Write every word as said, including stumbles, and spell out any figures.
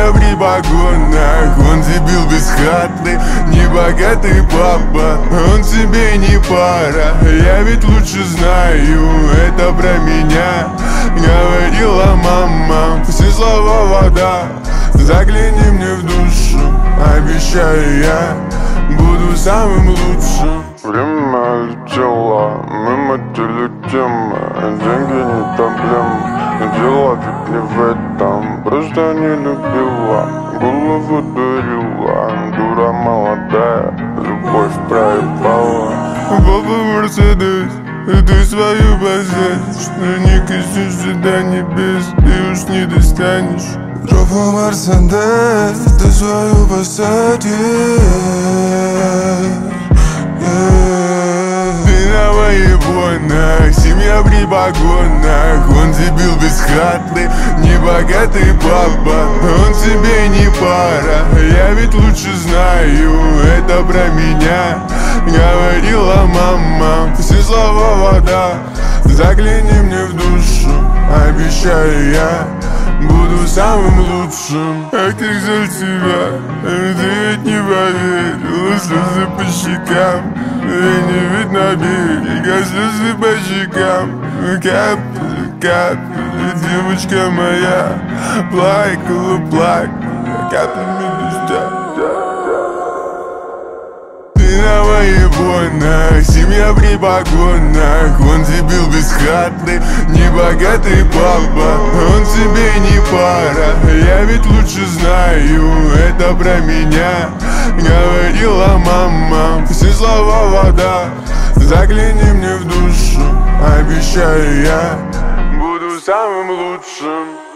семья при погонах. Он дебил бесхатный, небогатый папа, он тебе не пара. Я ведь лучше знаю, это про меня говорила мама. Все слова вода, загляни мне в душу, обещаю, я буду самым лучшим. Время летело, мимо телетемы, деньги не проблема. Дело ведь не в этом, просто не любила, голову дурила, дура молодая, любовь проебала. Папа Мерседес, ты свою посадишь, но не коснешься до небес, ты уж не достанешь. Папа Мерседес, ты свою посадишь. Семья при погонах, он дебил бесхатный, небогатый папа, он тебе не пара. Я ведь лучше знаю, это про меня говорила мама. Все слова вода, загляни мне в душу, обещаю, я буду самым лучшим. А как жаль тебя, ты ведь не поверила, слезы по щекам, и не видно берега, слезы по щекам. Капли, капли, девочка моя плакала, плакала каплями дождя. На воебонах, семья при погонах, он дебил бесхатный, небогатый папа, он тебе не пара. Я ведь лучше знаю, это про меня говорила мама. Все слова вода, загляни мне в душу, обещаю, я буду самым лучшим.